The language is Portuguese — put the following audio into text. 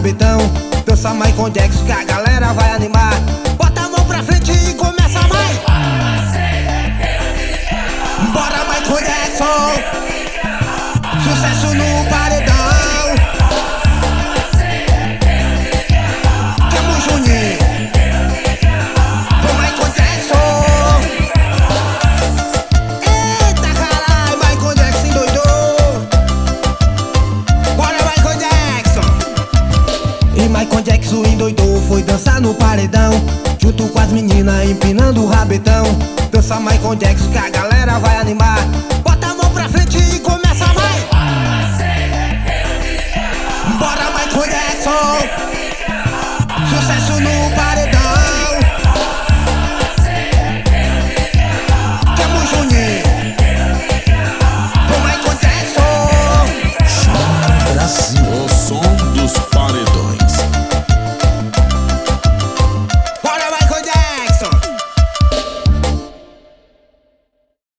rabetão. Dança Michael Jackson que a galera vai animar. Bota a mão pra frente e começa mais. Bora Michael Jackson, sucesso no paredão. Tamo Juninho, com Michael Jackson. Eita caralho, Michael Jackson endoidou. Bora Michael Jackson. E Michael Jackson endoidou, foi dançar no paredão, junto com as meninas empinando o rabetão. Dança Michael Jackson que a galera vai animar.